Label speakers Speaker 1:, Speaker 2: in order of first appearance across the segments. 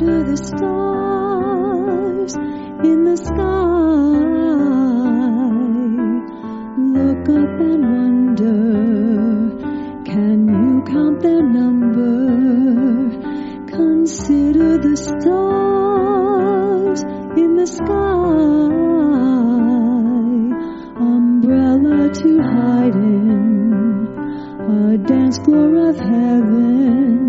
Speaker 1: Consider the stars in the sky. Look up and wonder, can you count their number? Consider the stars in the sky. Umbrella to hide in, a dance floor of heaven.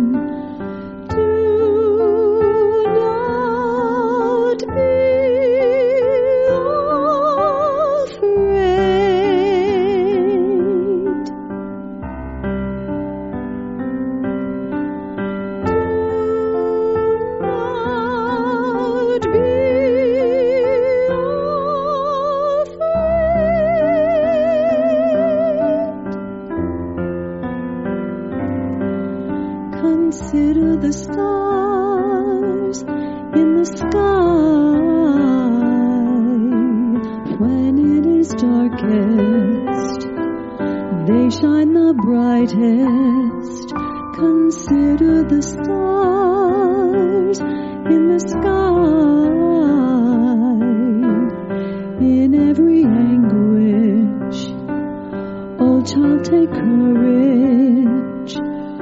Speaker 1: Consider the stars in the sky. When it is darkest, they shine the brightest. Consider the stars in the sky. In every anguish, oh child, take courage.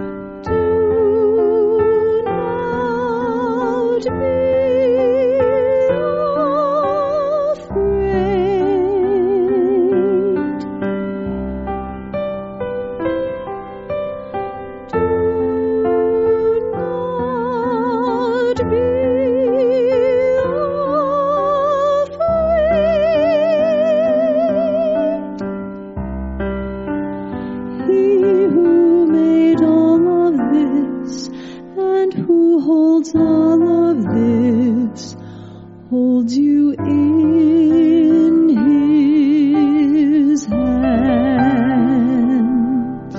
Speaker 1: All of this holds you in his hands.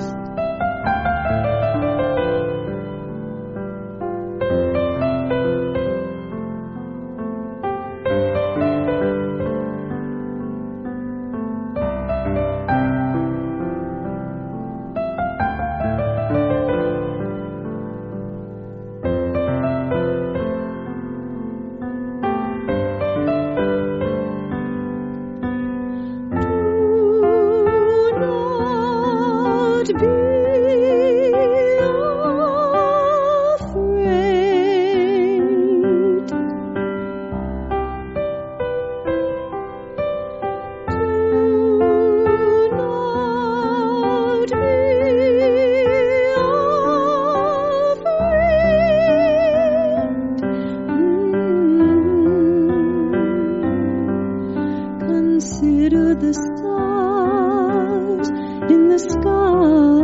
Speaker 1: Consider the stars in the sky.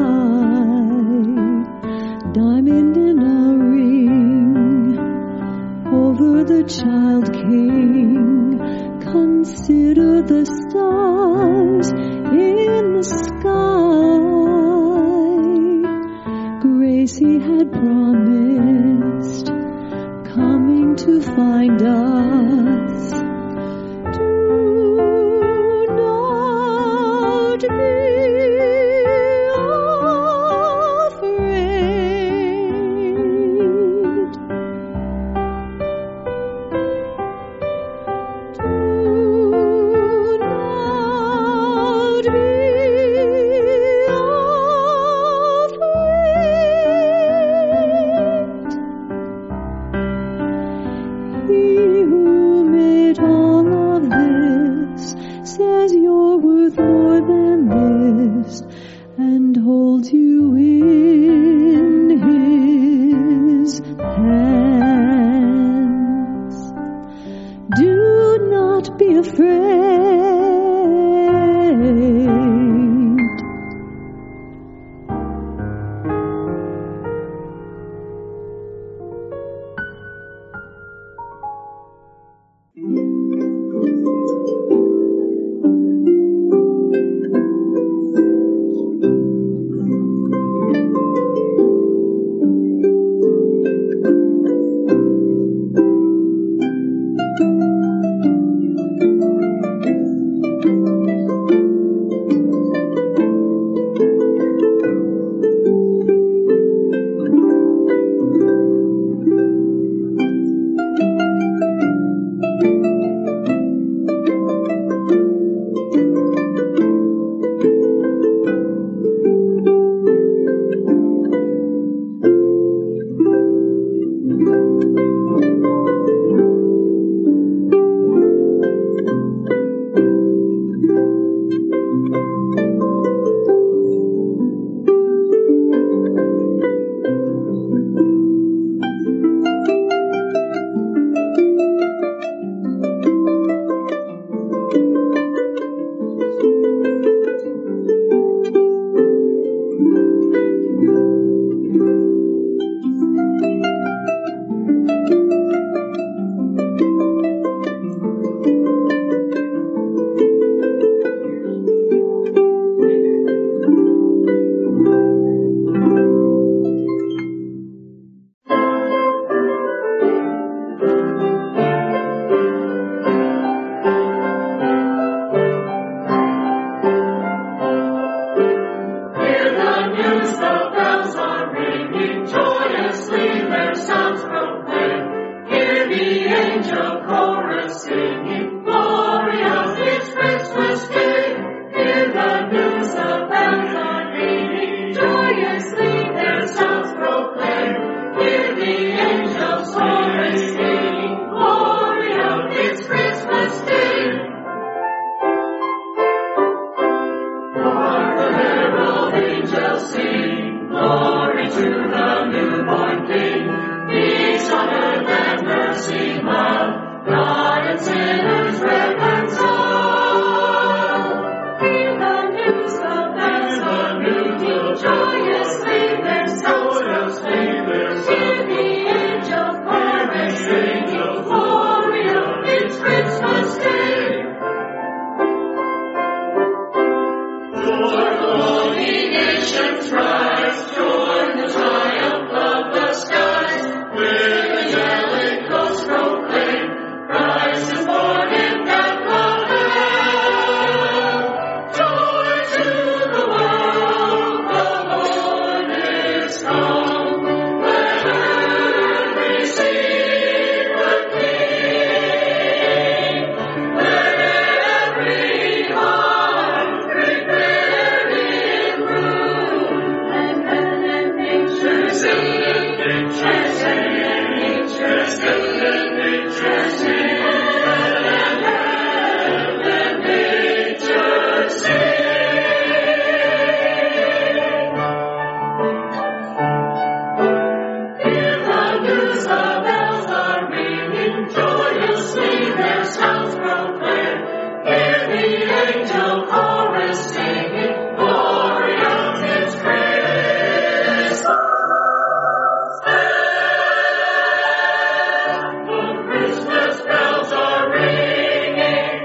Speaker 1: Diamond in a ring over the child king. Consider the stars in the sky. Grace he had promised, coming to find us. And holds you in his hands. Do not be afraid.
Speaker 2: angel chorus singing, Gloriam is Christmas Day. The Christmas bells are ringing.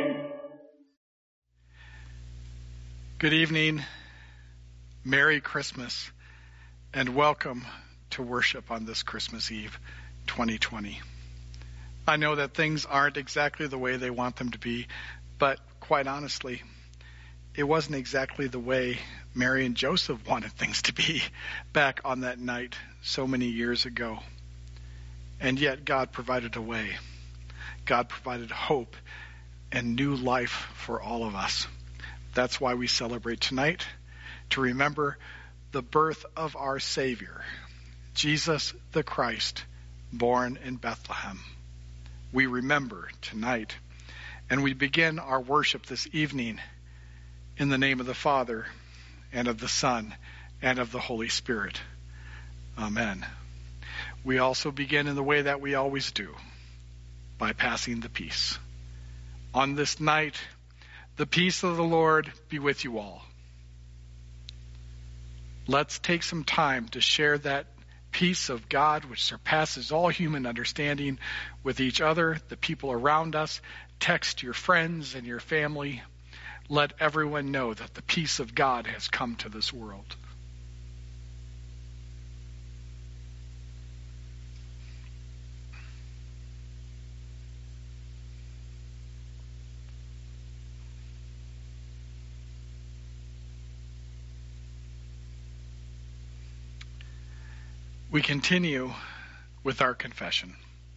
Speaker 3: Good evening, Merry Christmas, and welcome to worship on this Christmas Eve 2020. I know that things aren't exactly the way they want them to be, but quite honestly, it wasn't exactly the way Mary and Joseph wanted things to be back on that night so many years ago. And yet God provided a way. God provided hope and new life for all of us. That's why we celebrate tonight, to remember the birth of our Savior, Jesus the Christ, born in Bethlehem. We remember tonight, and we begin our worship this evening in the name of the Father, and of the Son, and of the Holy Spirit. Amen. We also begin in the way that we always do, by passing the peace. On this night, the peace of the Lord be with you all. Let's take some time to share that peace of God, which surpasses all human understanding, with each other, the people around us. Text your friends and your family. Let everyone know that the peace of God has come to this world. We continue with our confession.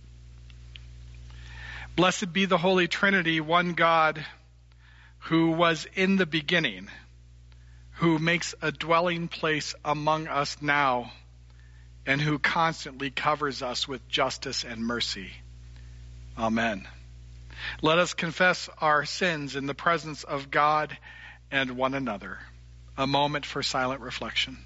Speaker 3: Blessed be the Holy Trinity, one God, who was in the beginning, who makes a dwelling place among us now, and who constantly covers us with justice and mercy. Amen. Let us confess our sins in the presence of God and one another. A moment for silent reflection.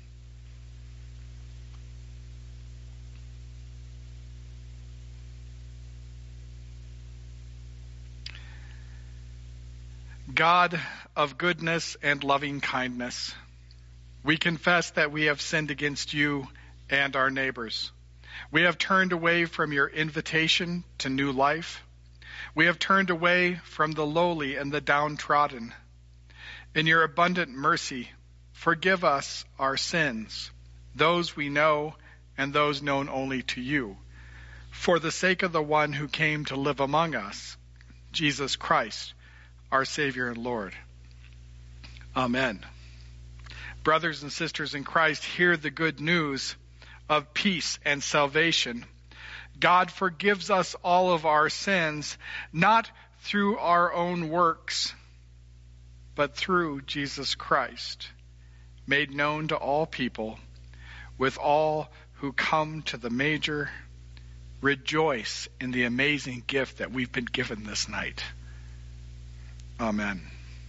Speaker 3: God of goodness and loving kindness, we confess that we have sinned against you and our neighbors. We have turned away from your invitation to new life. We have turned away from the lowly and the downtrodden. In your abundant mercy, forgive us our sins, those we know and those known only to you, for the sake of the one who came to live among us, Jesus Christ, our Savior and Lord. Amen. Brothers and sisters in Christ, hear the good news of peace and salvation. God forgives us all of our sins, not through our own works, but through Jesus Christ, made known to all people, with all who come to the manger. Rejoice in the amazing gift that we've been given this night. Amen.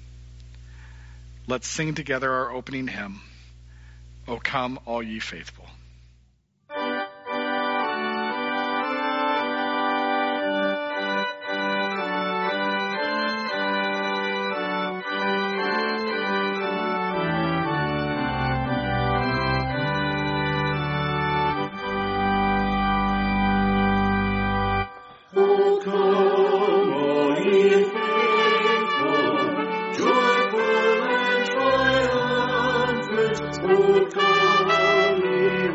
Speaker 3: Let's sing together our opening hymn, O Come All Ye Faithful.
Speaker 2: O come, ye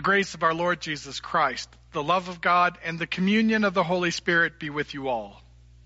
Speaker 3: grace of our Lord Jesus Christ, the love of God, and the communion of the Holy Spirit be with you all.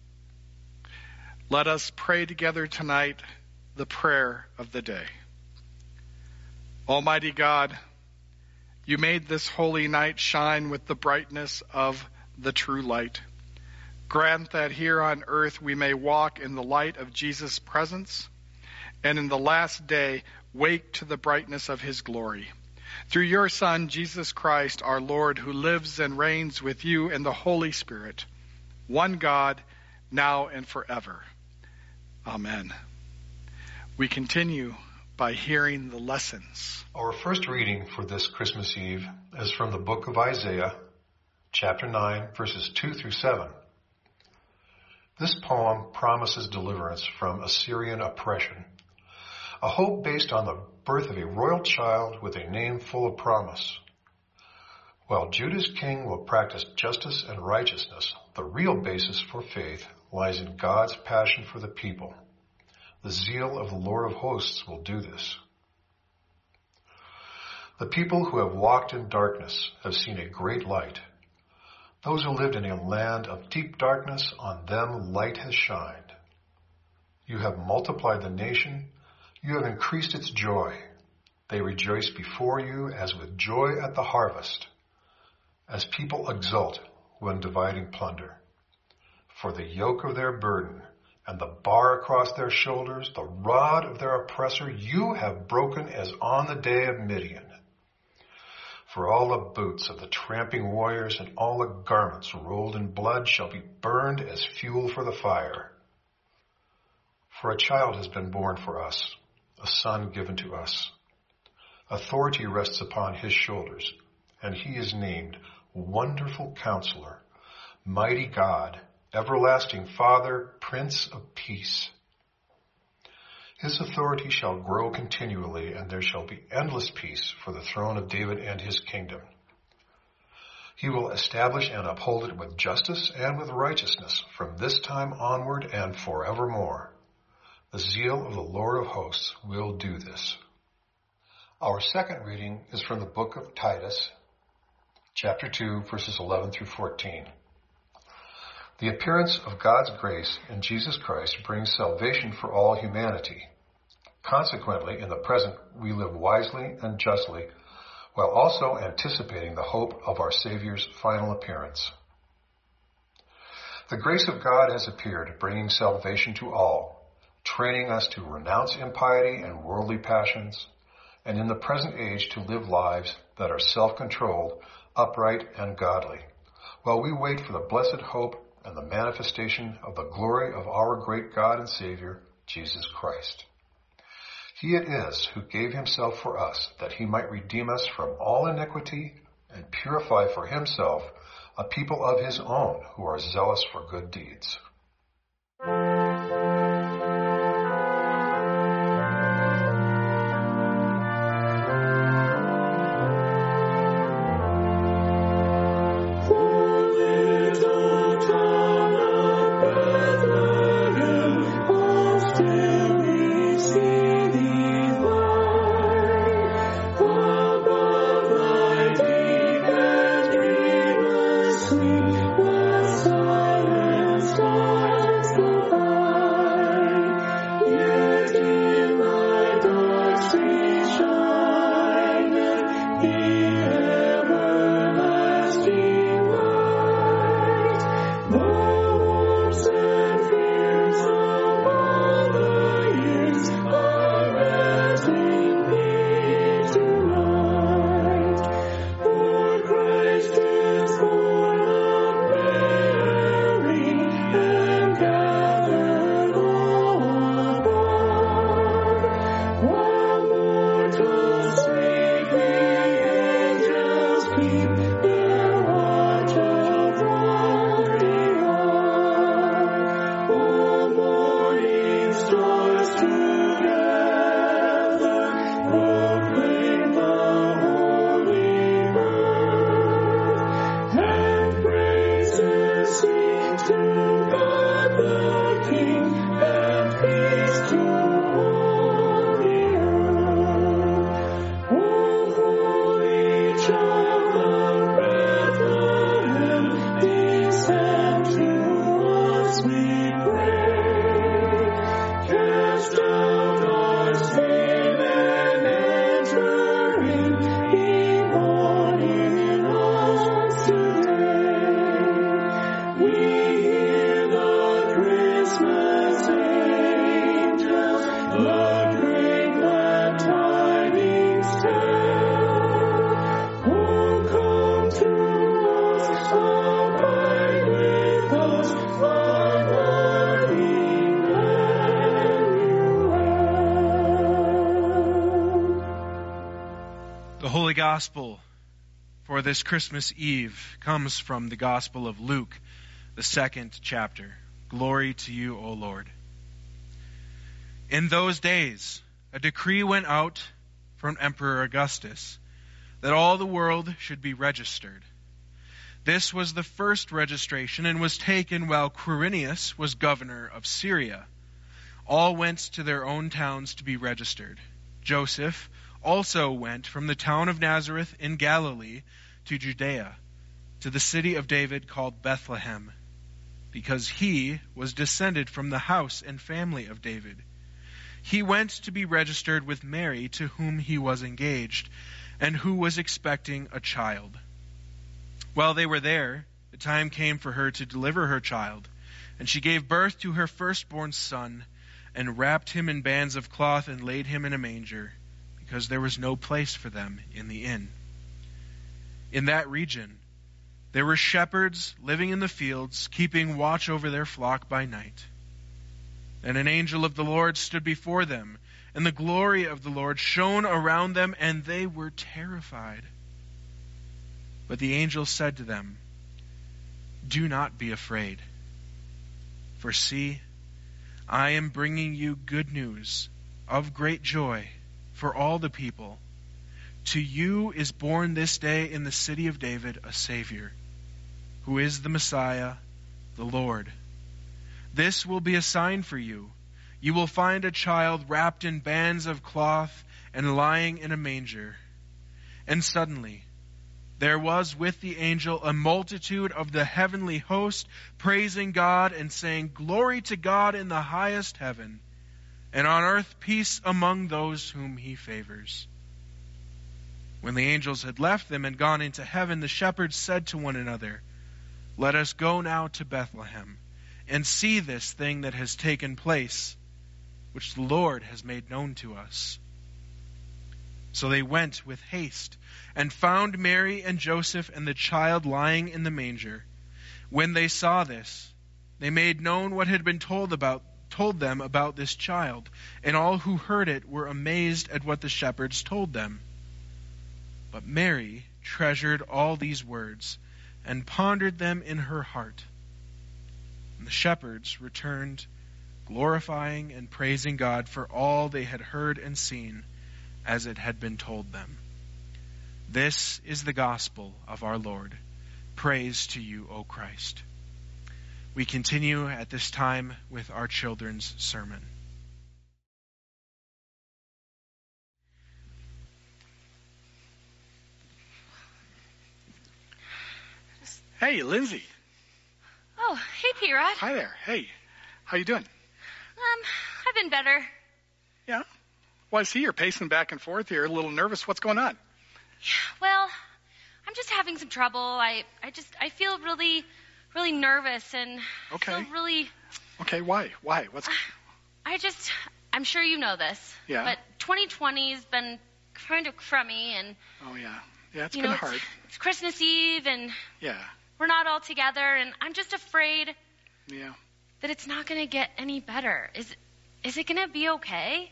Speaker 3: Let us pray together tonight the prayer of the day. Almighty God, you made this holy night shine with the brightness of the true light. Grant that here on earth we may walk in the light of Jesus' presence, and in the last day wake to the brightness of his glory. Through your Son, Jesus Christ, our Lord, who lives and reigns with you in the Holy Spirit, one God, now and forever. Amen. We continue by hearing the lessons.
Speaker 4: Our first reading for this Christmas Eve is from the book of Isaiah, chapter 9, verses 2 through 7. This poem promises deliverance from Assyrian oppression, a hope based on the birth of a royal child with a name full of promise. While Judah's king will practice justice and righteousness, the real basis for faith lies in God's passion for the people. The zeal of the Lord of hosts will do this. The people who have walked in darkness have seen a great light. Those who lived in a land of deep darkness, on them light has shined. You have multiplied the nation. You have increased its joy. They rejoice before you as with joy at the harvest, as people exult when dividing plunder. For the yoke of their burden and the bar across their shoulders, the rod of their oppressor, you have broken as on the day of Midian. For all the boots of the tramping warriors and all the garments rolled in blood shall be burned as fuel for the fire. For a child has been born for us, a son given to us. Authority rests upon his shoulders, and he is named Wonderful Counselor, Mighty God, Everlasting Father, Prince of Peace. His authority shall grow continually, and there shall be endless peace for the throne of David and his kingdom. He will establish and uphold it with justice and with righteousness from this time onward and forevermore. The zeal of the Lord of hosts will do this. Our second reading is from the book of Titus, chapter 2, verses 11 through 14. The appearance of God's grace in Jesus Christ brings salvation for all humanity. Consequently, in the present, we live wisely and justly, while also anticipating the hope of our Savior's final appearance. The grace of God has appeared, bringing salvation to all, training us to renounce impiety and worldly passions, and in the present age to live lives that are self-controlled, upright, and godly, while we wait for the blessed hope and the manifestation of the glory of our great God and Savior, Jesus Christ. He it is who gave himself for us, that he might redeem us from all iniquity and purify for himself a people of his own who are zealous for good deeds.
Speaker 1: Sweet was silence.
Speaker 5: gospel for this Christmas Eve comes from the Gospel of Luke, the 2nd chapter. Glory to you, O Lord. In those days, a decree went out from Emperor Augustus that all the world should be registered. This was the first registration and was taken while Quirinius was governor of Syria. All went to their own towns to be registered. Joseph also went from the town of Nazareth in Galilee to Judea, to the city of David called Bethlehem, because he was descended from the house and family of David. He went to be registered with Mary, to whom he was engaged, and who was expecting a child. While they were there, the time came for her to deliver her child, and she gave birth to her firstborn son, and wrapped him in bands of cloth and laid him in a manger, because there was no place for them in the inn. In that region, there were shepherds living in the fields, keeping watch over their flock by night. And an angel of the Lord stood before them, and the glory of the Lord shone around them, and they were terrified. But the angel said to them, "Do not be afraid, for see, I am bringing you good news of great joy for all the people. To you is born this day in the city of David a Savior, who is the Messiah, the Lord. This will be a sign for you. You will find a child wrapped in bands of cloth and lying in a manger." And suddenly there was with the angel a multitude of the heavenly host, praising God and saying, "Glory to God in the highest heaven, and on earth peace among those whom he favors." When the angels had left them and gone into heaven, the shepherds said to one another, "Let us go now to Bethlehem and see this thing that has taken place, which the Lord has made known to us." So they went with haste and found Mary and Joseph and the child lying in the manger. When they saw this, they made known what had been told them about this child, and all who heard it were amazed at what the shepherds told them. But Mary treasured all these words and pondered them in her heart. And the shepherds returned, glorifying and praising God for all they had heard and seen, as it had been told them. This is the gospel of our Lord. Praise to you, O Christ. We continue at this time with our children's sermon.
Speaker 3: Hey, Lindsay.
Speaker 6: Oh, hey, P-Rod.
Speaker 3: Hi there. Hey, how you doing?
Speaker 6: I've been better.
Speaker 3: Yeah. Well, I see you're pacing back and forth here, a little nervous. What's going on?
Speaker 6: Well, I'm just having some trouble. I feel really, really nervous and
Speaker 3: Okay.
Speaker 6: I feel really...
Speaker 3: Okay, why? What's...
Speaker 6: I'm sure you know this.
Speaker 3: Yeah.
Speaker 6: But 2020's been kind of crummy and...
Speaker 3: Oh, yeah. Yeah, it's been hard.
Speaker 6: It's Christmas Eve and
Speaker 3: Yeah.
Speaker 6: we're not all together and I'm just afraid
Speaker 3: Yeah.
Speaker 6: that it's not going to get any better. Is it going to be okay?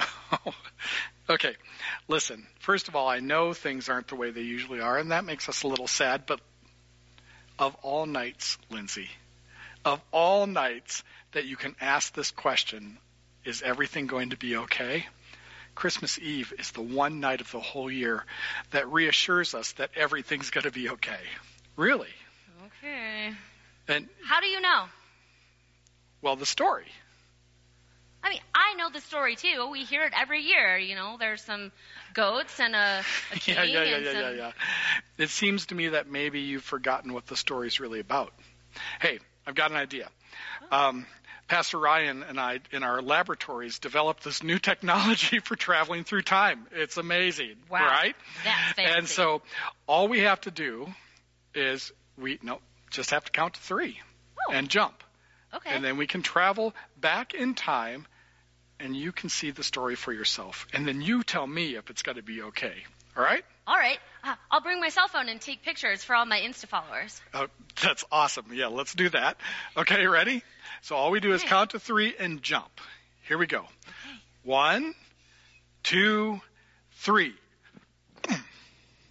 Speaker 3: Okay, listen, first of all, I know things aren't the way they usually are, and that makes us a little sad, but of all nights, Lindsay, of all nights that you can ask this question, is everything going to be okay? Christmas Eve is the one night of the whole year that reassures us that everything's going to be okay. Really.
Speaker 6: Okay.
Speaker 3: And,
Speaker 6: How do you know?
Speaker 3: well, the story.
Speaker 6: I mean, I know the story, too. We hear it every year, you know. There's some goats and a king
Speaker 3: Yeah. It seems to me that maybe you've forgotten what the story's really about. Hey, I've got an idea. Pastor Ryan and I, in our laboratories, developed this new technology for traveling through time. It's amazing,
Speaker 6: Wow.
Speaker 3: right?
Speaker 6: That's fancy.
Speaker 3: And so all we have to do is just have to count to 3 and jump.
Speaker 6: Okay.
Speaker 3: And then we can travel back in time, and you can see the story for yourself. And then you tell me if it's going to be okay. All right?
Speaker 6: All right. I'll bring my cell phone and take pictures for all my Insta followers.
Speaker 3: Oh, that's awesome. Yeah, let's do that. Okay, ready? So all we do is count to 3 and jump. Here we go.
Speaker 6: Okay.
Speaker 3: 1, 2, 3.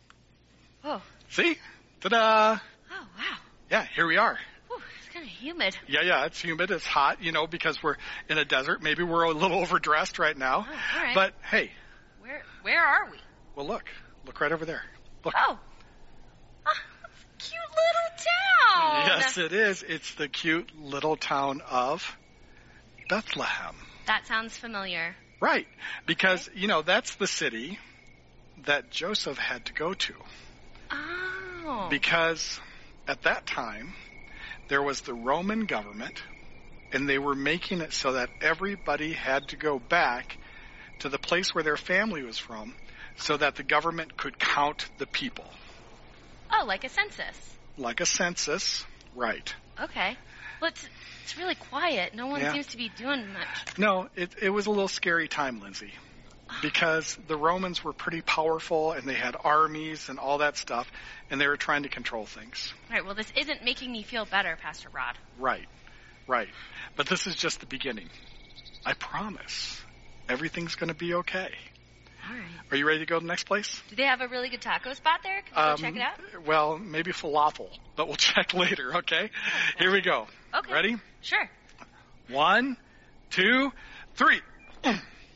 Speaker 6: Oh.
Speaker 3: See? Ta-da!
Speaker 6: Oh, wow.
Speaker 3: Yeah, here we are.
Speaker 6: Whew, it's kind of humid.
Speaker 3: Yeah, it's humid. It's hot, because we're in a desert. Maybe we're a little overdressed right now.
Speaker 6: Oh, all right.
Speaker 3: But, hey.
Speaker 6: Where are we?
Speaker 3: Well, look. Look right over there. Look.
Speaker 6: Oh. Cute little town.
Speaker 3: Yes, it is. It's the cute little town of Bethlehem.
Speaker 6: That sounds familiar.
Speaker 3: Right. Because, that's the city that Joseph had to go to.
Speaker 6: Oh.
Speaker 3: Because at that time, there was the Roman government, and they were making it so that everybody had to go back to the place where their family was from so that the government could count the people.
Speaker 6: Oh, like a census.
Speaker 3: Like a census, right.
Speaker 6: Okay. Well, it's really quiet. No one seems to be doing much.
Speaker 3: No, it was a little scary time, Lindsay, because the Romans were pretty powerful, and they had armies and all that stuff, and they were trying to control things.
Speaker 6: All right, well, this isn't making me feel better, Pastor Rod.
Speaker 3: Right. But this is just the beginning. I promise. Everything's going to be okay.
Speaker 6: All right.
Speaker 3: Are you ready to go to the next place?
Speaker 6: Do they have a really good taco spot there? Can we go check it out?
Speaker 3: Well, maybe falafel, but we'll check later, okay? Here we go.
Speaker 6: Okay.
Speaker 3: Ready?
Speaker 6: Sure.
Speaker 3: 1, 2, 3.
Speaker 6: Woo.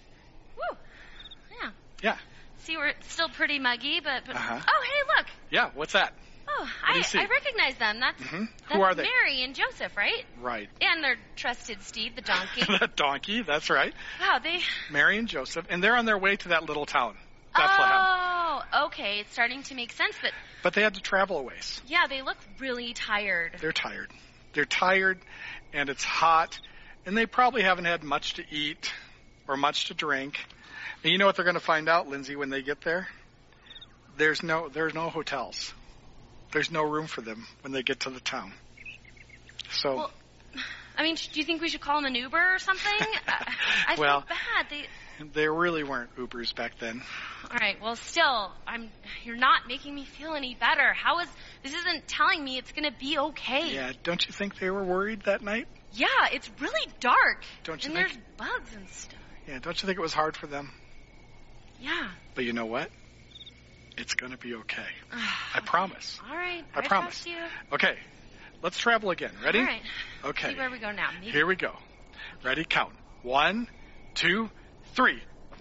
Speaker 3: Yeah.
Speaker 6: See, we're still pretty muggy, but
Speaker 3: Uh-huh.
Speaker 6: Oh, hey, look.
Speaker 3: Yeah, what's that?
Speaker 6: Oh,
Speaker 3: do you see?
Speaker 6: I recognize them. That's
Speaker 3: Who are they?
Speaker 6: Mary and Joseph, right?
Speaker 3: Right.
Speaker 6: And their trusted steed, the donkey.
Speaker 3: That donkey, that's right.
Speaker 6: Wow,
Speaker 3: Mary and Joseph, and they're on their way to that little town, Bethlehem.
Speaker 6: Oh, okay. It's starting to make sense,
Speaker 3: But they had to travel a ways.
Speaker 6: yeah, they look really tired.
Speaker 3: They're tired. They're tired, and it's hot, and they probably haven't had much to eat or much to drink. And you know what they're going to find out, Lindsay, when they get there? There's no hotels. There's no room for them when they get to the town. So,
Speaker 6: Well, I mean, do you think we should call them an Uber or something? I
Speaker 3: Well-
Speaker 6: feel bad.
Speaker 3: there really weren't Ubers back then.
Speaker 6: All right. Well, still, you're not making me feel any better. This isn't telling me it's going to be okay.
Speaker 3: Yeah, don't you think they were worried that night?
Speaker 6: Yeah, it's really dark.
Speaker 3: Don't you
Speaker 6: and
Speaker 3: think?
Speaker 6: there's bugs and stuff.
Speaker 3: Yeah, don't you think it was hard for them?
Speaker 6: Yeah.
Speaker 3: But you know what? It's going to be okay. I promise.
Speaker 6: All right.
Speaker 3: I promise.
Speaker 6: Trust you.
Speaker 3: Okay, let's travel again. Ready?
Speaker 6: All right.
Speaker 3: Okay.
Speaker 6: See where we go now. Maybe.
Speaker 3: Here we go. Ready? Count. 1, 2, 3.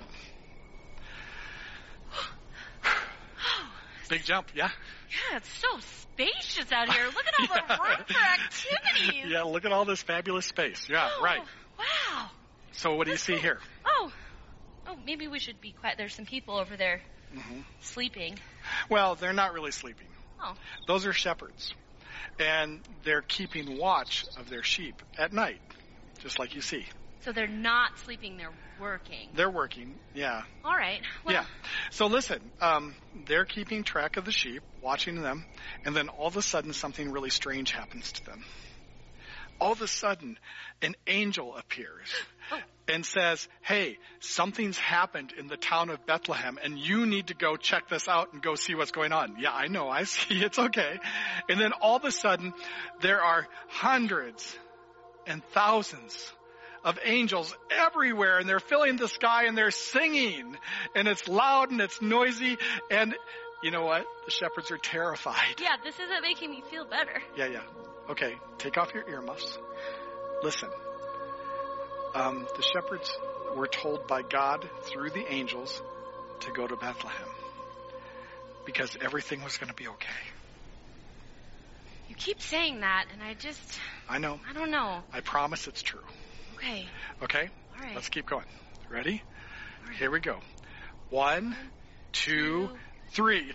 Speaker 3: Big jump, yeah?
Speaker 6: Yeah, it's so spacious out here. Look at all the room for activities.
Speaker 3: Yeah, look at all this fabulous space. Yeah,
Speaker 6: Oh,
Speaker 3: right.
Speaker 6: Wow.
Speaker 3: So what do you see here?
Speaker 6: Oh, maybe we should be quiet. There's some people over there
Speaker 3: Mm-hmm.
Speaker 6: sleeping.
Speaker 3: Well, they're not really sleeping.
Speaker 6: Oh.
Speaker 3: Those are shepherds. And they're keeping watch of their sheep at night, just like you see.
Speaker 6: So they're not sleeping, they're working.
Speaker 3: They're working, yeah.
Speaker 6: All right. Well,
Speaker 3: Yeah. So listen, they're keeping track of the sheep, watching them, and then all of a sudden something really strange happens to them. All of a sudden, an angel appears and says, hey, something's happened in the town of Bethlehem, and you need to go check this out and go see what's going on. Yeah, I know, I see, it's okay. And then all of a sudden, there are hundreds and thousands of angels everywhere, and they're filling the sky, and they're singing, and it's loud and it's noisy, and you know what? The shepherds are terrified.
Speaker 6: yeah, this isn't making me feel better.
Speaker 3: Yeah. Okay, take off your earmuffs. Listen. The shepherds were told by God through the angels to go to Bethlehem because everything was going to be okay.
Speaker 6: You keep saying that, and
Speaker 3: I know.
Speaker 6: I don't know.
Speaker 3: I promise it's true.
Speaker 6: Okay.
Speaker 3: Okay?
Speaker 6: All right.
Speaker 3: Let's keep going. Ready?
Speaker 6: All right.
Speaker 3: Here we go. 1, 2, 3.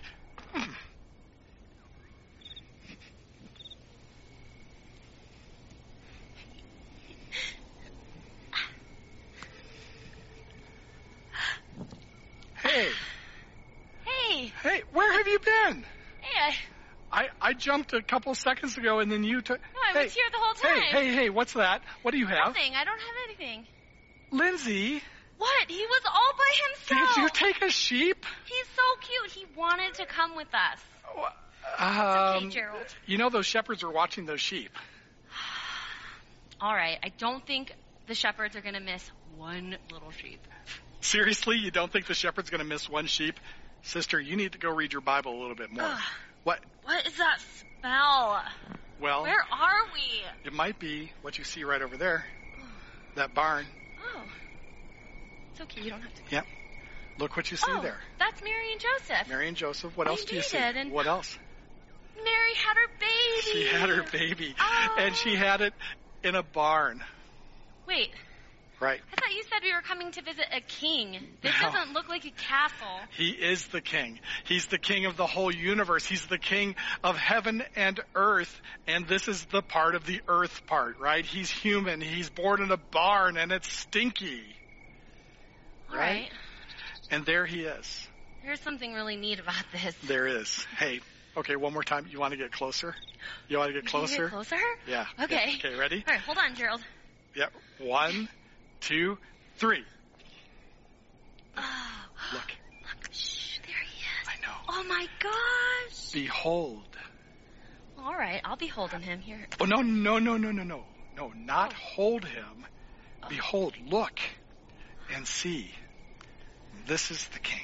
Speaker 3: Hey, where have you been?
Speaker 6: Hey,
Speaker 3: I jumped a couple seconds ago and then you took...
Speaker 6: I was here the whole time.
Speaker 3: Hey, what's that? What do you have?
Speaker 6: Nothing. I don't have anything.
Speaker 3: Lindsay,
Speaker 6: What? He was all by himself.
Speaker 3: did you take a sheep?
Speaker 6: He's so cute. He wanted to come with us.
Speaker 3: Okay,
Speaker 6: Gerald.
Speaker 3: You know those shepherds are watching those sheep.
Speaker 6: All right. I don't think the shepherds are going to miss one little sheep.
Speaker 3: Seriously, you don't think the shepherd's going to miss one sheep? Sister, you need to go read your Bible a little bit more. What?
Speaker 6: What is that smell?
Speaker 3: Well,
Speaker 6: Where are we?
Speaker 3: it might be what you see right over there. That barn.
Speaker 6: Oh. It's okay, you don't have to.
Speaker 3: Yep. Look what you see there.
Speaker 6: That's Mary and Joseph.
Speaker 3: Mary and Joseph. What else do you see?
Speaker 6: did, and-
Speaker 3: What else?
Speaker 6: Mary had her baby.
Speaker 3: She had her baby.
Speaker 6: Oh.
Speaker 3: And she had it in a barn.
Speaker 6: Wait,
Speaker 3: Right.
Speaker 6: I thought you said we were coming to visit a king. This
Speaker 3: No.
Speaker 6: doesn't look like a castle.
Speaker 3: He is the king. He's the king of the whole universe. He's the king of heaven and earth. And this is the part of the earth part, right? He's human. He's born in a barn and it's stinky.
Speaker 6: All right.
Speaker 3: And there he is.
Speaker 6: There's something really neat about this.
Speaker 3: There is. Hey, okay, one more time. You want to get closer? You want to get
Speaker 6: Can you
Speaker 3: closer?
Speaker 6: get closer?
Speaker 3: Yeah.
Speaker 6: Okay.
Speaker 3: Okay, ready?
Speaker 6: All right, hold on, Gerald.
Speaker 3: Yep. 1, 2, 3.
Speaker 6: Oh,
Speaker 3: Look.
Speaker 6: look. Shh, there he is.
Speaker 3: I know.
Speaker 6: Oh, my gosh.
Speaker 3: Behold.
Speaker 6: All right, I'll be holding him here.
Speaker 3: Oh, no. No, not hold him. Behold, look and see. This is the king.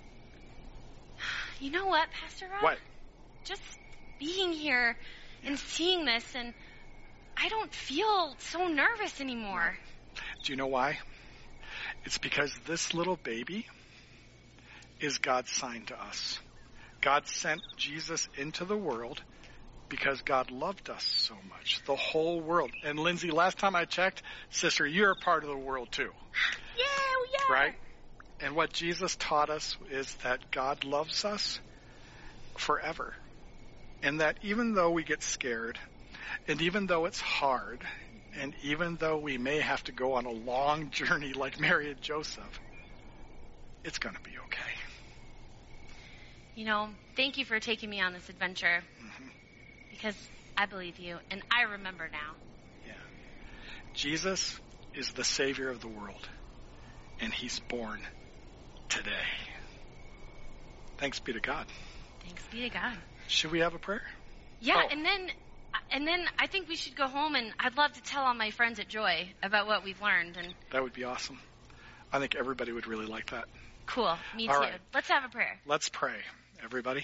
Speaker 6: You know what, Pastor Rob?
Speaker 3: What?
Speaker 6: Just being here and seeing this, and I don't feel so nervous anymore.
Speaker 3: Do you know why? It's because this little baby is God's sign to us. God sent Jesus into the world because God loved us so much. The whole world. And Lindsay, last time I checked, sister, you're a part of the world too.
Speaker 6: Yeah.
Speaker 3: Right? And what Jesus taught us is that God loves us forever. And that even though we get scared, and even though it's hard, and even though we may have to go on a long journey like Mary and Joseph, it's going to be okay.
Speaker 6: You know, thank you for taking me on this adventure.
Speaker 3: Mm-hmm.
Speaker 6: Because I believe you, and I remember now.
Speaker 3: Yeah. Jesus is the Savior of the world, and he's born today. Thanks be to God.
Speaker 6: Thanks be to God.
Speaker 3: Should we have a prayer?
Speaker 6: Yeah,
Speaker 3: Oh.
Speaker 6: and then I think we should go home, and I'd love to tell all my friends at Joy about what we've learned. And
Speaker 3: That would be awesome. I think everybody would really like that.
Speaker 6: cool, me
Speaker 3: All
Speaker 6: too.
Speaker 3: right.
Speaker 6: Let's have a prayer.
Speaker 3: Let's pray, everybody.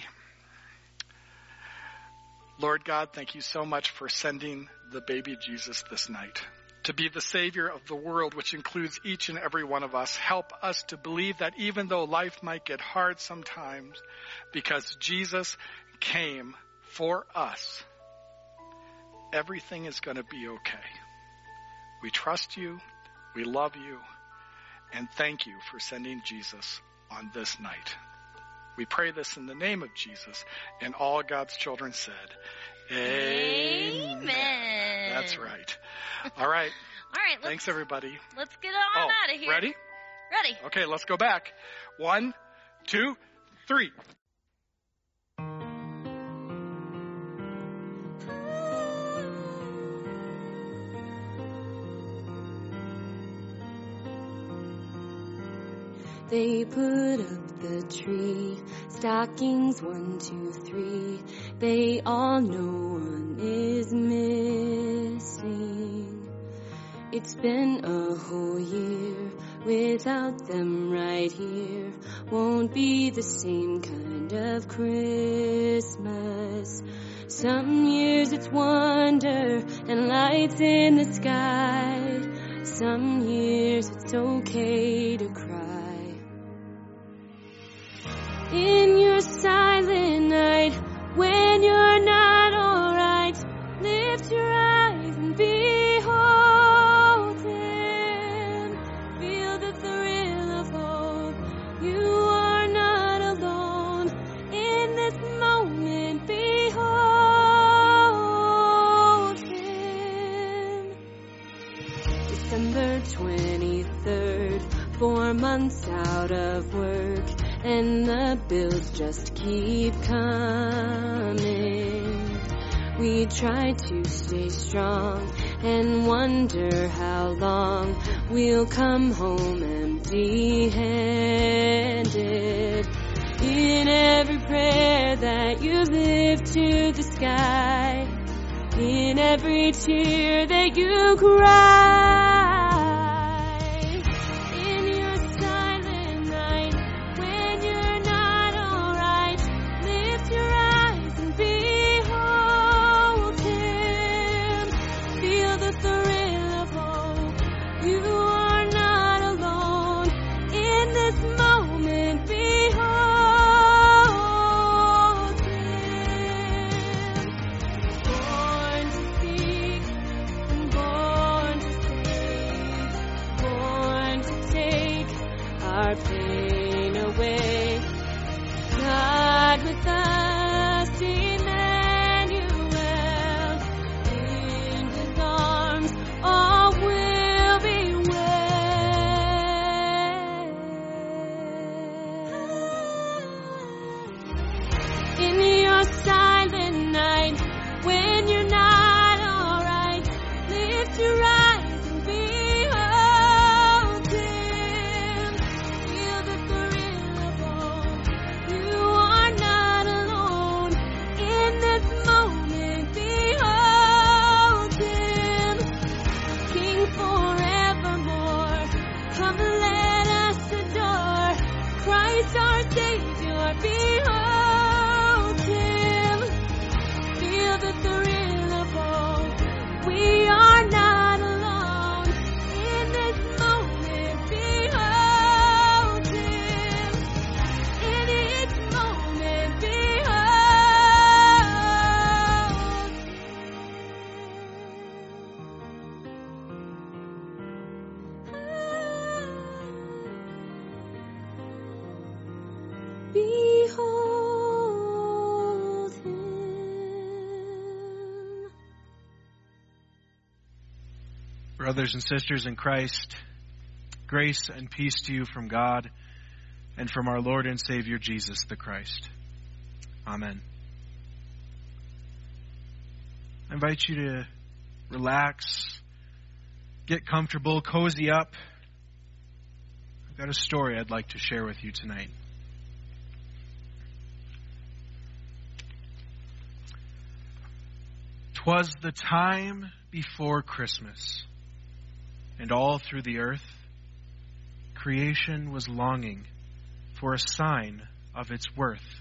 Speaker 3: Lord God, thank you so much for sending the baby Jesus this night to be the Savior of the world, which includes each and every one of us. Help us to believe that even though life might get hard sometimes, because Jesus came for us, everything is going to be okay. We trust you, we love you, and thank you for sending Jesus on this night. We pray this in the name of Jesus, and all God's children said, Amen. That's right. All right.
Speaker 6: All right,
Speaker 3: Thanks, everybody.
Speaker 6: let's get on out of here.
Speaker 3: Ready?
Speaker 6: Ready.
Speaker 3: Okay, let's go back. 1, 2, 3.
Speaker 1: They put up the tree, stockings 1, 2, 3. They all know one is missing. It's been a whole year without them right here. Won't be the same kind of Christmas. Some years it's wonder and lights in the sky. Some years it's okay to cry. In your silent night, when you're not alright, lift your eyes and behold Him. Feel the thrill of hope. You are not alone in this moment. Behold Him. December 23rd, 4 months out of work, and the bills just keep coming. We try to stay strong and wonder how long we'll come home empty-handed. In every prayer that you lift to the sky, in every tear that you cry, in your silent night, when you're not our pain away. God with us, Emmanuel, in his arms all will be well. In your silent night, when you're not alright, lift your eyes and behold him. Feel the thrill of hope. You are not alone in this moment. Behold him, King forevermore. Come, let us adore Christ our Savior. Behold him. Feel the thrill of hope. We are not alone in this moment. Behold him. In each moment, behold him.
Speaker 5: Brothers and sisters in Christ, grace and peace to you from God and from our Lord and Savior Jesus the Christ. Amen. I invite you to relax, get comfortable, cozy up. I've got a story I'd like to share with you tonight. 'Twas the time before Christmas, and all through the earth, creation was longing for a sign of its worth.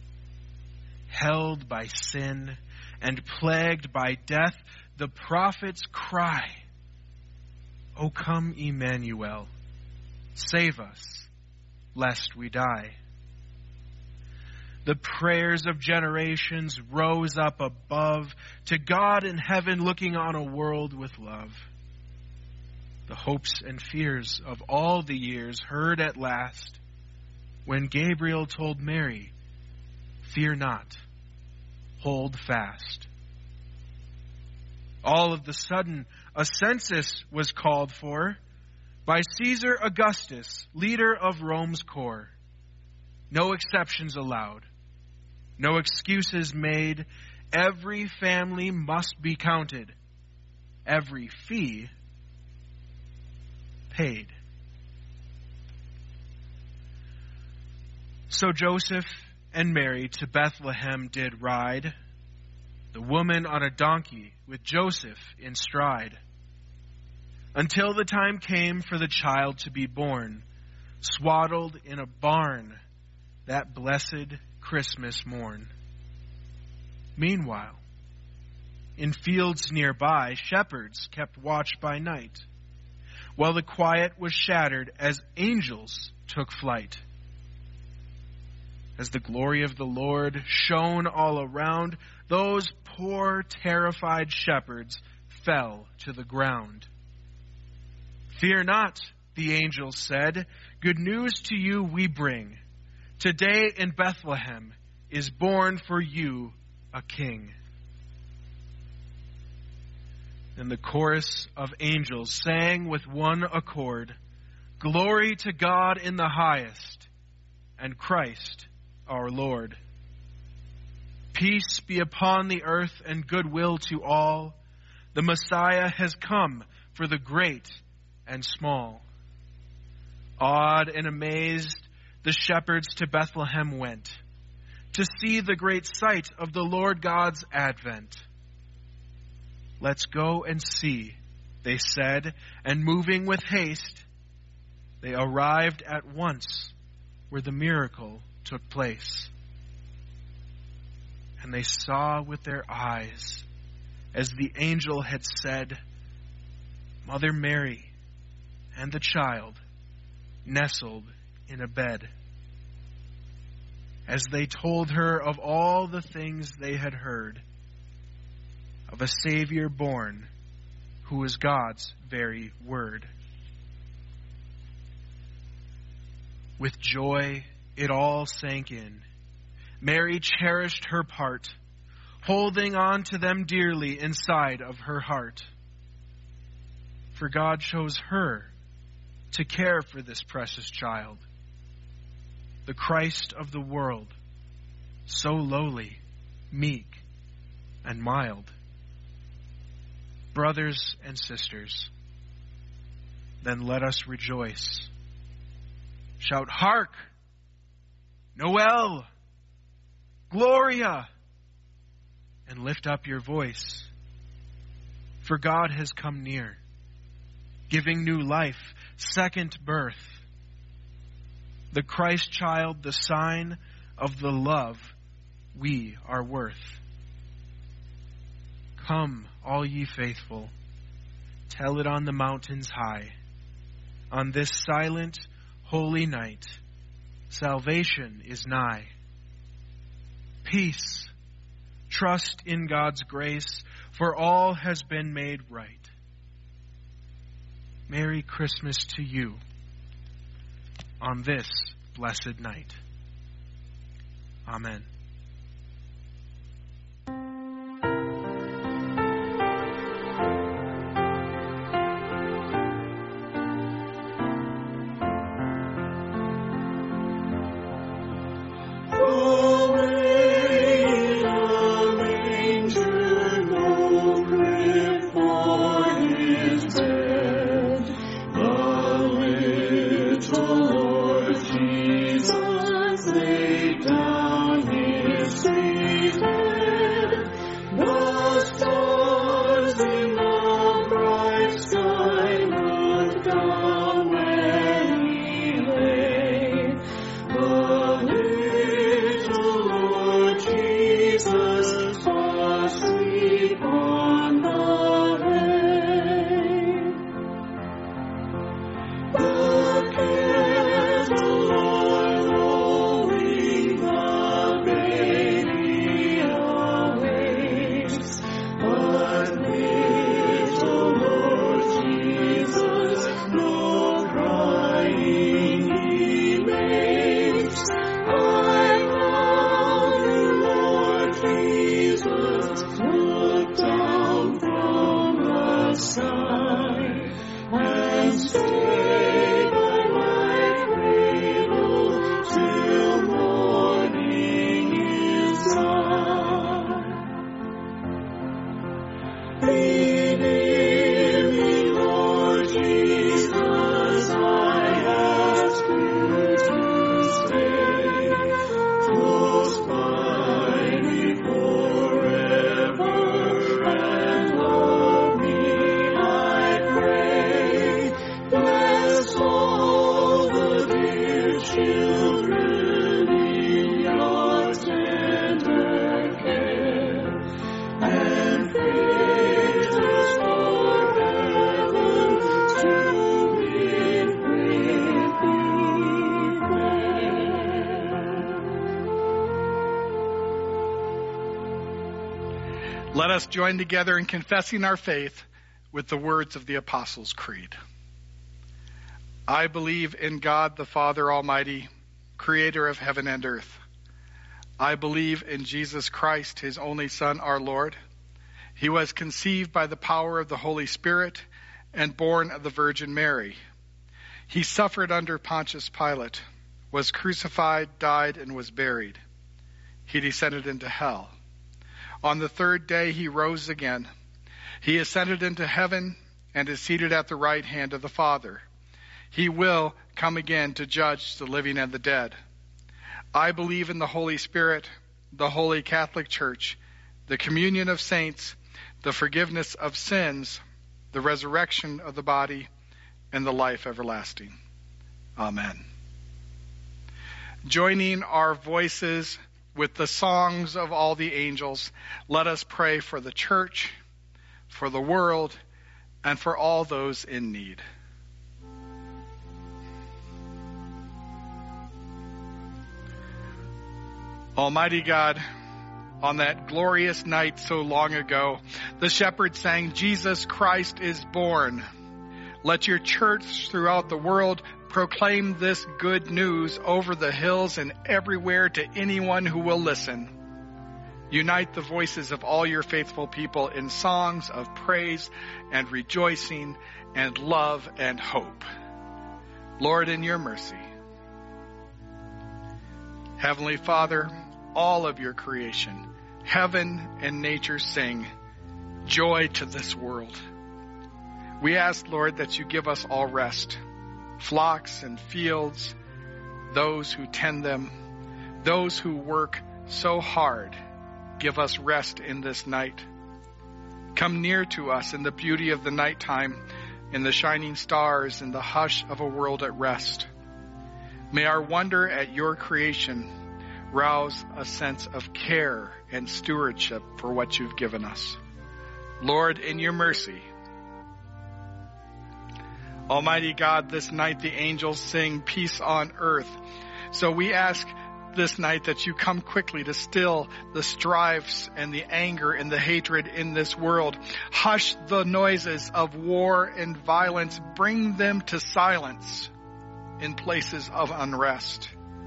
Speaker 5: Held by sin and plagued by death, the prophets cry, O come, Emmanuel, save us, lest we die. The prayers of generations rose up above to God in heaven, looking on a world with love. The hopes and fears of all the years heard at last when Gabriel told Mary, fear not, hold fast. All of the sudden, a census was called for by Caesar Augustus, leader of Rome's core. No exceptions allowed. No excuses made. Every family must be counted. Every fee paid. So Joseph and Mary to Bethlehem did ride, the woman on a donkey with Joseph in stride, until the time came for the child to be born, swaddled in a barn that blessed Christmas morn. Meanwhile, in fields nearby, shepherds kept watch by night, while the quiet was shattered as angels took flight. As the glory of the Lord shone all around, those poor, terrified shepherds fell to the ground. Fear not, the angels said, good news to you we bring. Today in Bethlehem is born for you a king. And the chorus of angels sang with one accord, glory to God in the highest, and Christ our Lord. Peace be upon the earth and goodwill to all. The Messiah has come for the great and small. Awed and amazed, the shepherds to Bethlehem went to see the great sight of the Lord God's advent. Let's go and see, they said, and moving with haste, they arrived at once where the miracle took place. And they saw with their eyes, as the angel had said, Mother Mary and the child nestled in a bed. As they told her of all the things they had heard, of a Savior born who was God's very word. With joy, it all sank in. Mary cherished her part, holding on to them dearly inside of her heart. For God chose her to care for this precious child, the Christ of the world, so lowly, meek, and mild. Brothers and sisters, then let us rejoice. Shout, hark! Noel! Gloria! And lift up your voice. For God has come near, giving new life, second birth. The Christ child, the sign of the love we are worth. Come, all ye faithful, tell it on the mountains high. On this silent, holy night, salvation is nigh. Peace, trust in God's grace, for all has been made right. Merry Christmas to you on this blessed night. Amen.
Speaker 3: Let us join together in confessing our faith with the words of the Apostles' Creed. I believe in God the Father Almighty, creator of heaven and earth. I believe in Jesus Christ, his only Son, our Lord. He was conceived by the power of the Holy Spirit and born of the Virgin Mary. He suffered under Pontius Pilate, was crucified, died, and was buried. He descended into hell. On the third day he rose again. He ascended into heaven and is seated at the right hand of the Father. He will come again to judge the living and the dead. I believe in the Holy Spirit, the Holy Catholic Church, the communion of saints, the forgiveness of sins, the resurrection of the body, and the life everlasting. Amen. Joining our voices with the songs of all the angels, let us pray for the church, for the world, and for all those in need. Almighty God, on that glorious night so long ago, the shepherds sang, Jesus Christ is born. Let your church throughout the world proclaim this good news over the hills and everywhere to anyone who will listen. Unite the voices of all your faithful people in songs of praise and rejoicing and love and hope. Lord, in your mercy. Heavenly Father, all of your creation, heaven and nature sing joy to this world. We ask, Lord, that you give us all rest, flocks and fields, those who tend them, those who work so hard. Give us rest in this night. Come near to us in the beauty of the nighttime, in the shining stars, in the hush of a world at rest. May our wonder at your creation rouse a sense of care and stewardship for what you've given us. Lord, in your mercy. Almighty God, this night the angels sing peace on earth. So we ask this night that you come quickly to still the strifes and the anger and the hatred in this world. Hush the noises of war and violence. Bring them to silence in places of unrest.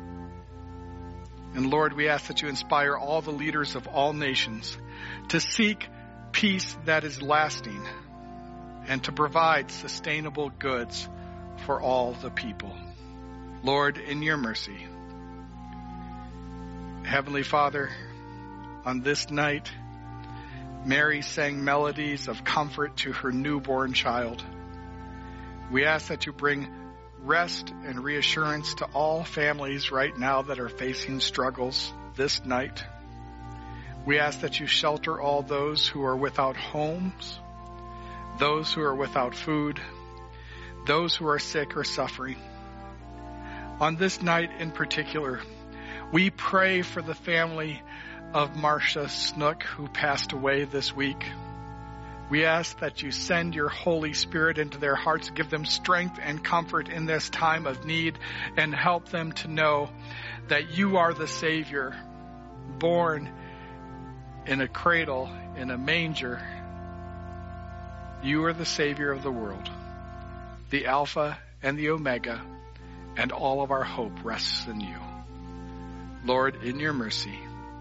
Speaker 3: And Lord, we ask that you inspire all the leaders of all nations to seek peace that is lasting and to provide sustainable goods for all the people. Lord, in your mercy. Heavenly Father, on this night, Mary sang melodies of comfort to her newborn child. We ask that you bring rest and reassurance to all families right now that are facing struggles this night. We ask that you shelter all those who are without homes, those who are without food, those who are sick or suffering. On this night in particular, we pray for the family of Marcia Snook, who passed away this week. We ask that you send your Holy Spirit into their hearts, give them strength and comfort in this time of need, and help them to know that you are the Savior, born in a cradle, in a manger. You are the Savior of the world, the Alpha and the Omega, and all of our hope rests in you. Lord, in your mercy.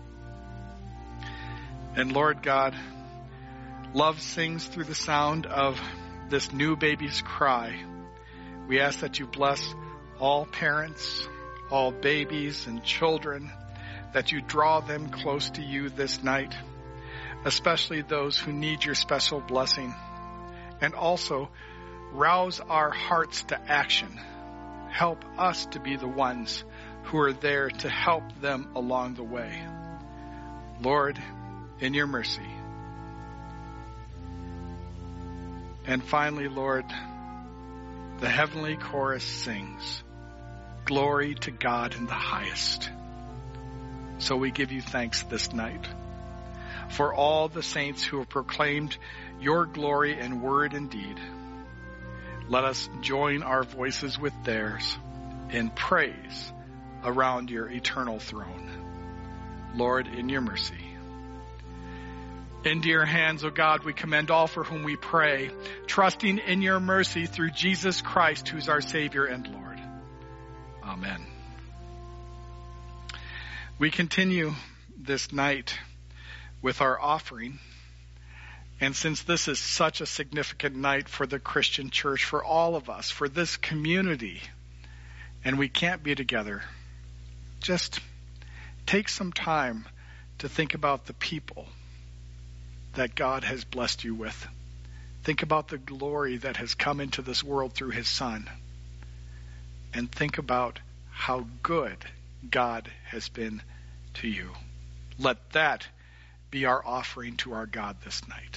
Speaker 3: And Lord God, love sings through the sound of this new baby's cry. We ask that you bless all parents, all babies and children, that you draw them close to you this night, especially those who need your special blessing. And also rouse our hearts to action. Help us to be the ones who are there to help them along the way. Lord, in your mercy. And finally, Lord, the heavenly chorus sings, glory to God in the highest. So we give you thanks this night for all the saints who have proclaimed your glory in word and deed. Let us join our voices with theirs in praise around your eternal throne. Lord, in your mercy. Into your hands, O God, we commend all for whom we pray, trusting in your mercy through Jesus Christ, who's our Savior and Lord. Amen. We continue this night with our offering. And since this is such a significant night for the Christian church, for all of us, for this community, and we can't be together, just take some time to think about the people that God has blessed you with. Think about the glory that has come into this world through his Son. And think about how good God has been to you. Let that be our offering to our God this night.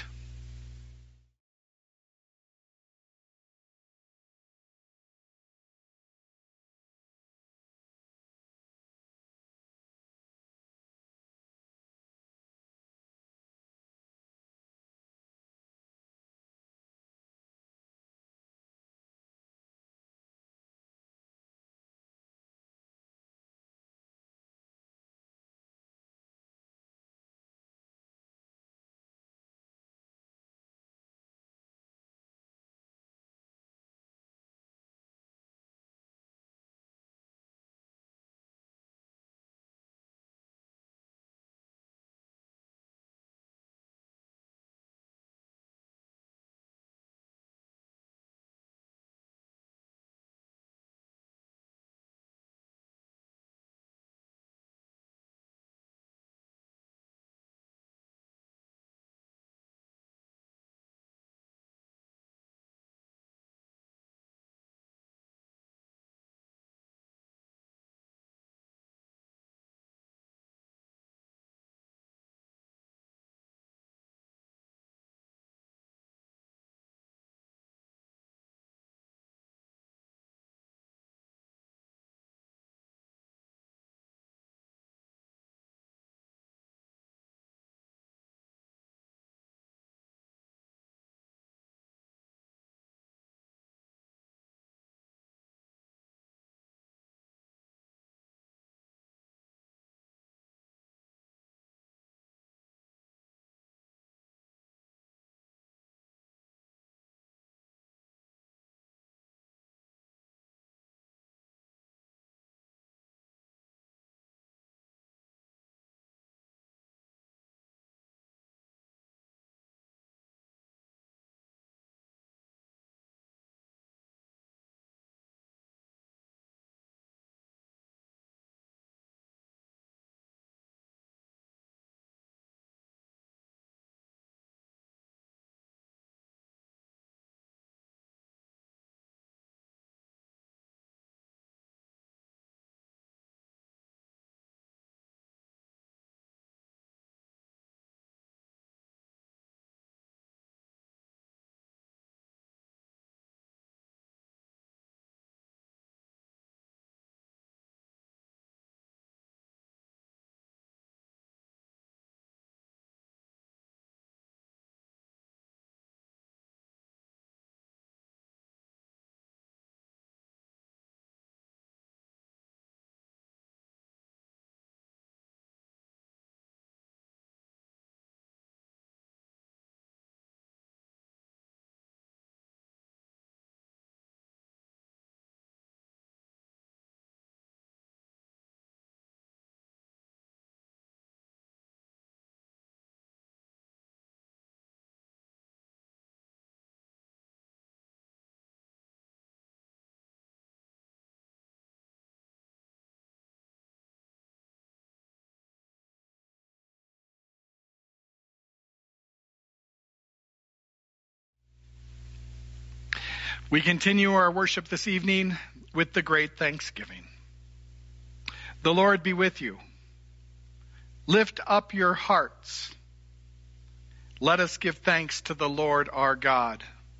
Speaker 3: We continue our worship this evening with the great thanksgiving. The Lord be with you. Lift up your hearts. Let us give thanks to the Lord our God.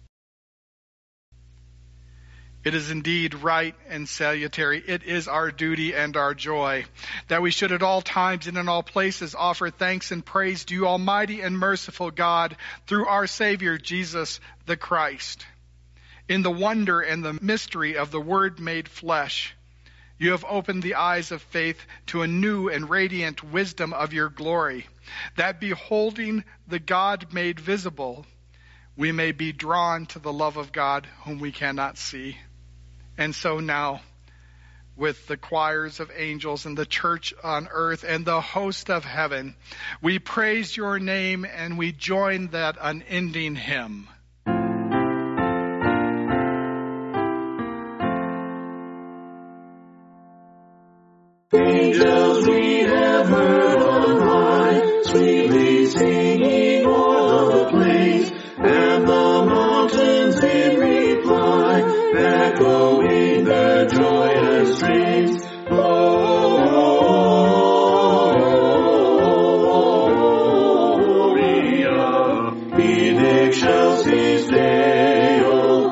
Speaker 3: It is indeed right and salutary. It is our duty and our joy that we should at all times and in all places offer thanks and praise to you, Almighty and merciful God, through our Savior, Jesus the Christ. In the wonder and the mystery of the Word made flesh, you have opened the eyes of faith to a new and radiant wisdom of your glory, that beholding the God made visible, we may be drawn to the love of God whom we cannot see. And so now, with the choirs of angels and the church on earth and the host of heaven, we praise your name and we join that unending hymn.
Speaker 2: Angels we have heard on high, sweetly singing o'er the plains, and the mountains in reply, echoing their joyous strains. Gloria in excelsis Deo.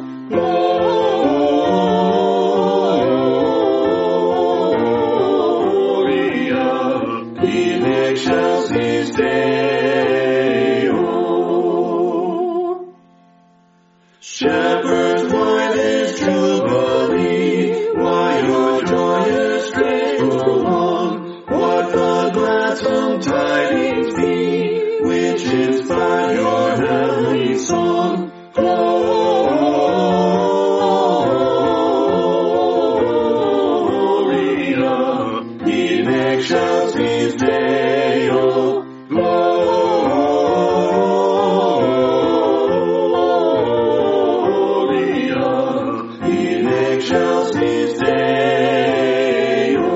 Speaker 2: In excelsis Deo. Shepherds, why this jubilee? Why your joyous strains prolong? What the gladsome tidings be, which inspire your heavenly song? Gloria in excelsis Deo. Gloria in excelsis Deo.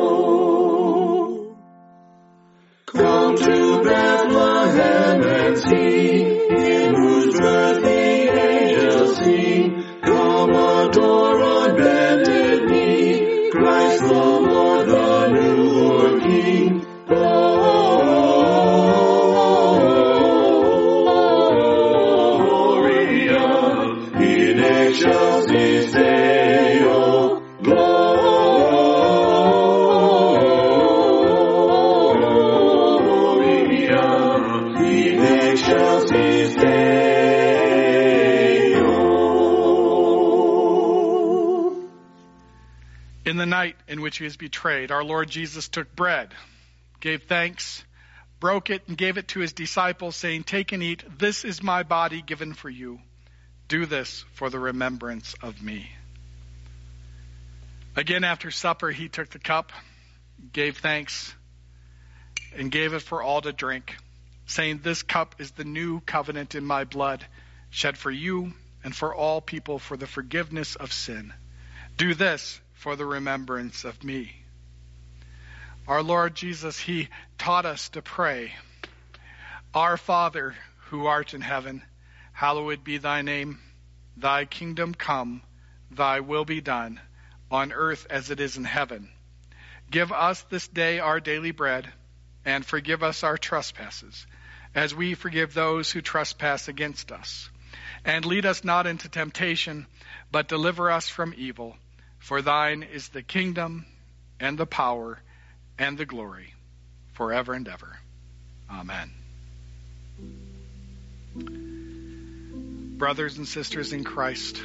Speaker 2: Come to Bethlehem and see, in whose birth the angels sing. Come adore on bended knee, Christ the Lord, the new Lord King. Gloria in excelsis Deo. Gloria in excelsis Deo.
Speaker 3: In the night in which he was betrayed, our Lord Jesus took bread, gave thanks, broke it, and gave it to his disciples, saying, "Take and eat. This is my body given for you. Do this for the remembrance of me." Again, after supper, he took the cup, gave thanks, and gave it for all to drink, saying, "This cup is the new covenant in my blood, shed for you and for all people for the forgiveness of sin. Do this for the remembrance of me." Our Lord Jesus, he taught us to pray, "Our Father, who art in heaven, hallowed be thy name. Thy kingdom come, thy will be done, on earth as it is in heaven. Give us this day our daily bread, and forgive us our trespasses, as we forgive those who trespass against us. And lead us not into temptation, but deliver us from evil. For thine is the kingdom, and the power, and the glory, forever and ever. Amen." Brothers and sisters in Christ,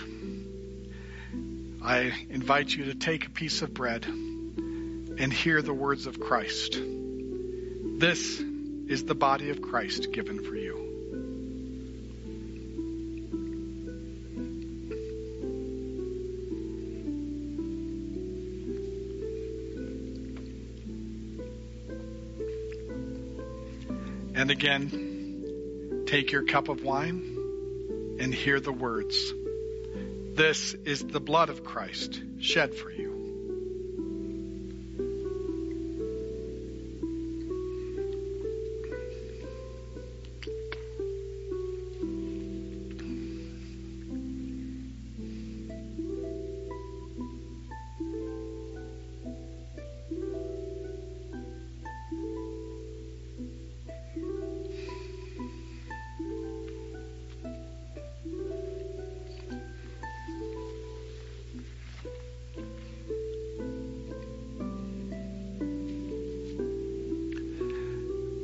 Speaker 3: I invite you to take a piece of bread and hear the words of Christ. This is the body of Christ given for you. And again, take your cup of wine and hear the words. This is the blood of Christ shed for you.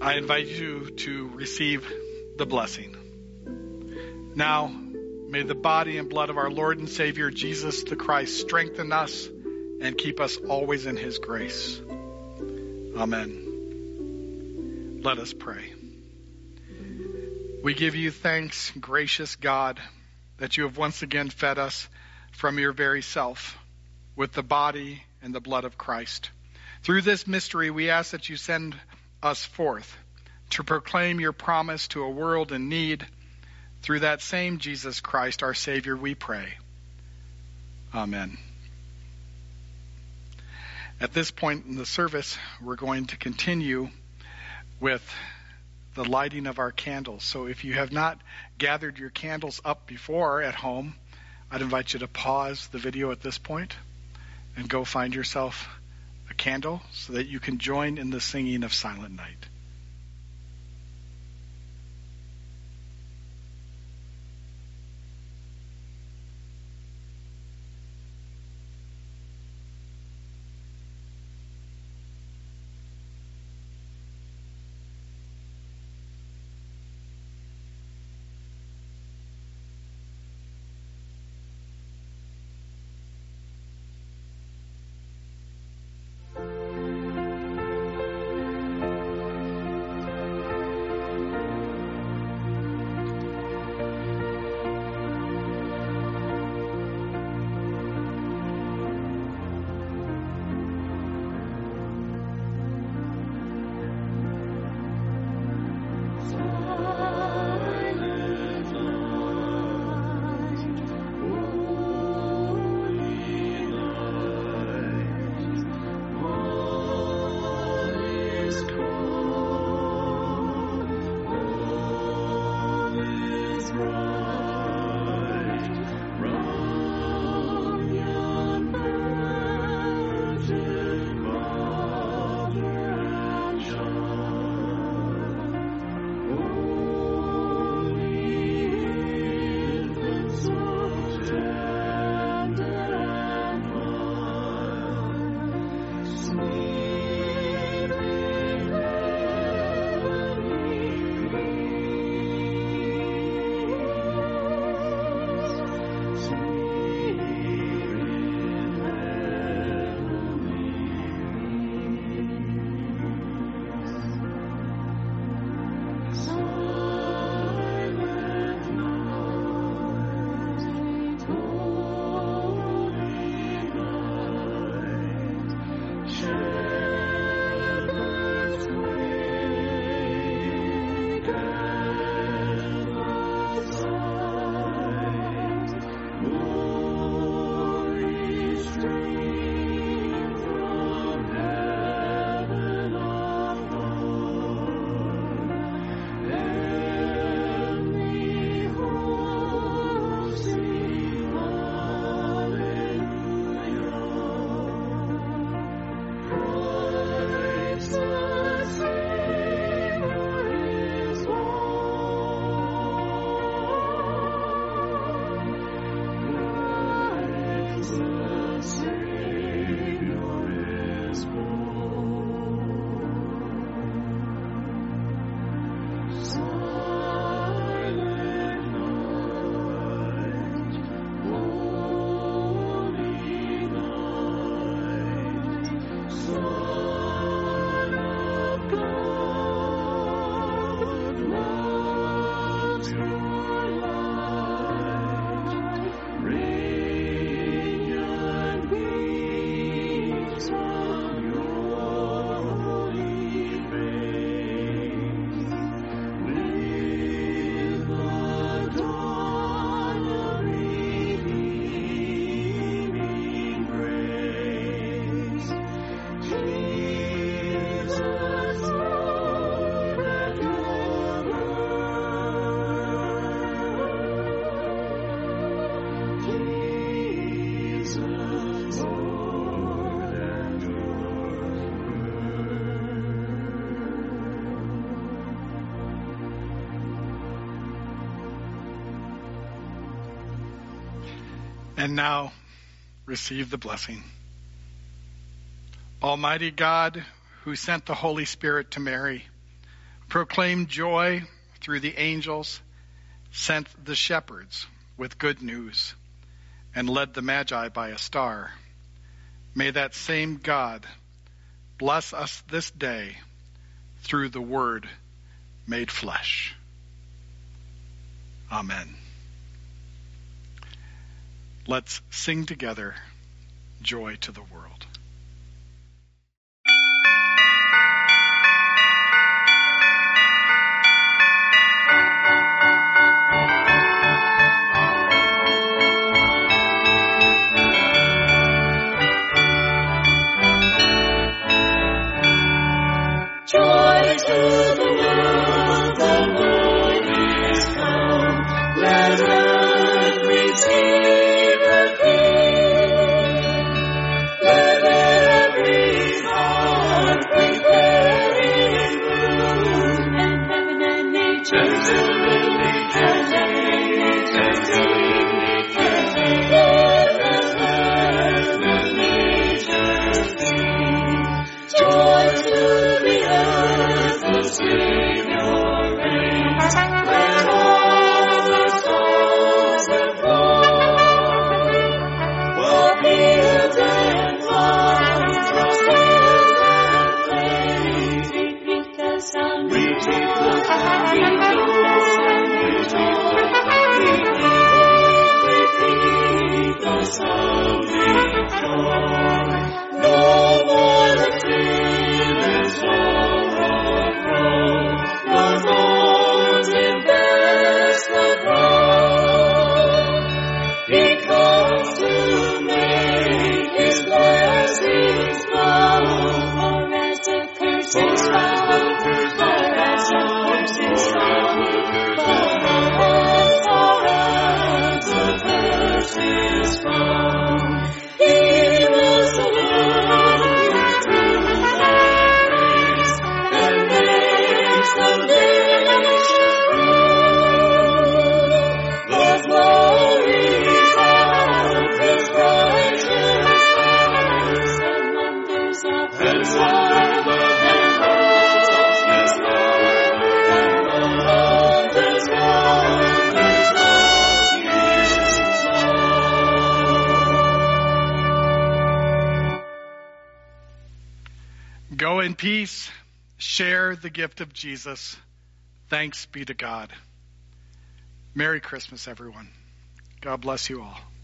Speaker 3: I invite you to receive the blessing. Now, may the body and blood of our Lord and Savior Jesus the Christ strengthen us and keep us always in his grace. Amen. Let us pray. We give you thanks, gracious God, that you have once again fed us from your very self with the body and the blood of Christ. Through this mystery, we ask that you send us forth to proclaim your promise to a world in need. Through that same Jesus Christ, our Savior, we pray. Amen. At this point in the service, we're going to continue with the lighting of our candles. So if you have not gathered your candles up before at home, I'd invite you to pause the video at this point and go find yourself a candle so that you can join in the singing of Silent Night. And now, receive the blessing. Almighty God, who sent the Holy Spirit to Mary, proclaimed joy through the angels, sent the shepherds with good news, and led the Magi by a star. May that same God bless us this day through the Word made flesh. Amen. Let's sing together, Joy to the World.
Speaker 2: Joy to the world, the Lord is come. Let earth receive her King. Let every heart prepare in bloom. And heaven and nature
Speaker 3: Go in peace, share the gift of Jesus. Thanks be to God. Merry Christmas, everyone. God bless you all.